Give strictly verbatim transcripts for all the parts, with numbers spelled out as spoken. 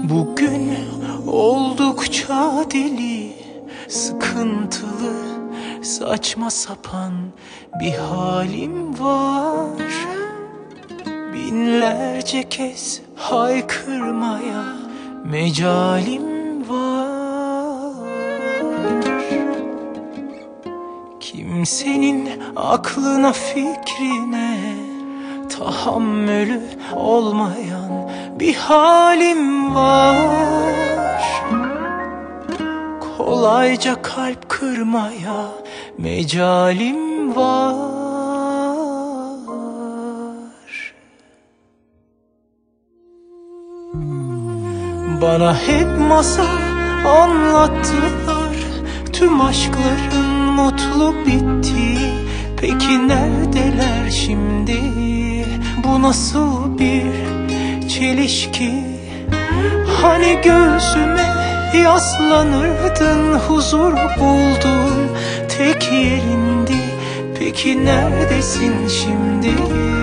Bugün oldukça deli, sıkıntılı, saçma sapan bir halim var. Binlerce kez haykırmaya mecalim var. Kimsenin aklına fikrine tahammülü olmayan bir halim var. Kolayca kalp kırmaya mecalim var. Bana hep masal anlattılar, tüm aşkların mutlu bitti. Peki neredeler şimdi? Bu nasıl bir çelişki? Hani göğsüme yaslanırdın, huzur buldun tek yerindi. Peki neredesin şimdi?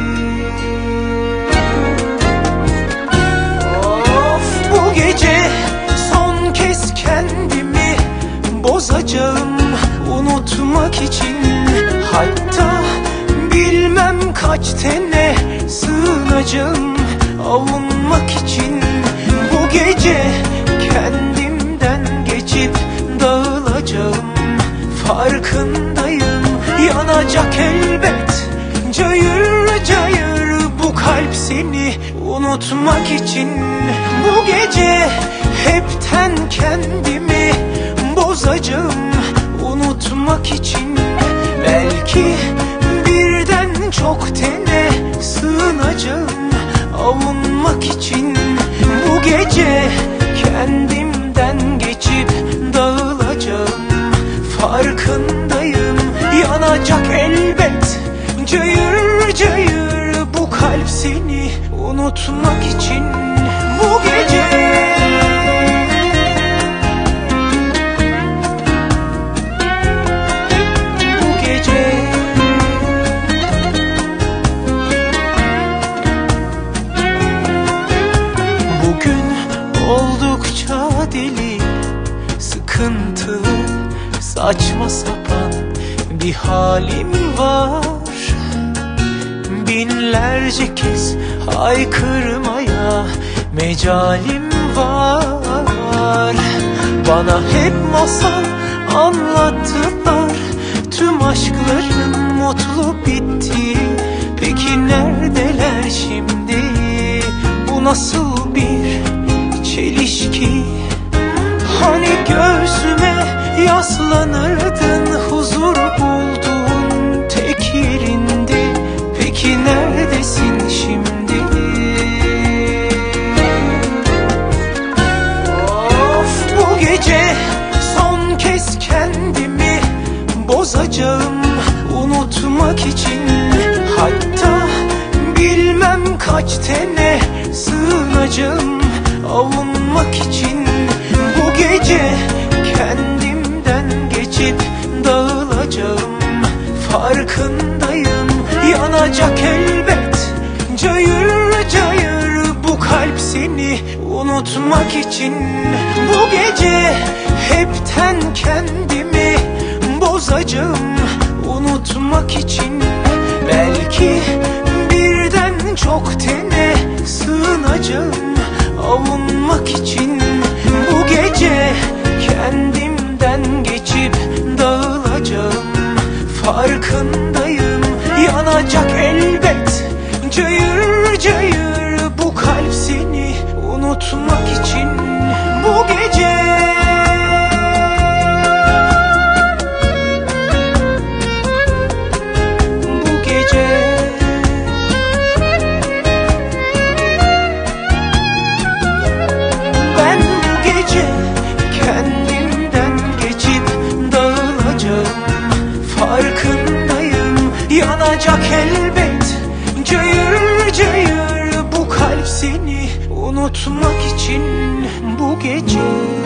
Of, bu gece son kez kendimi bozacağım unutmak için. Hatta bilmem kaç tene sığınacağım avunmak için. Bu gece kendimden geçip dağılacağım, farkındayım. Yanacak elbet cayır cayır bu kalp seni unutmak için. Bu gece hepten kendimi bozacağım unutmak için. Belki birden çok tene sığınacağım avunmak için. Bu gece kendimden geçip dağılacağım, farkındayım. Yanacak elbet cayır cayır bu kalp seni unutmak için. Bu gece oldukça deli, sıkıntılı, saçma sapan bir halim var. Binlerce kez haykırmaya mecalim var. Bana hep masal anlattılar, tüm aşkların mutlu bitti. Peki neredeler şimdi? Bu nasıl bir çelişki? Hani göğsüme yaslanırdın, huzur buldun tek yerinde. Peki neredesin şimdi? Of, bu gece son kez kendimi bozacağım unutmak için. Hatta bilmem kaç tene sığınacağım avunmak için. Bu gece kendimden geçip dağılacağım, farkındayım. Yanacak elbet cayır cayır bu kalp seni unutmak için. Bu gece hepten kendimi bozacağım unutmak için. Belki birden çok tene sığınacağım avunmak için. Bu gece kendimden geçip dağılacağım, farkındayım. Yanacak elbet cayır cayır bu kalp seni unutmak için. Bu gece Bu gece yanacak elbet cayır cayır bu kalp seni unutmak için. Bu gece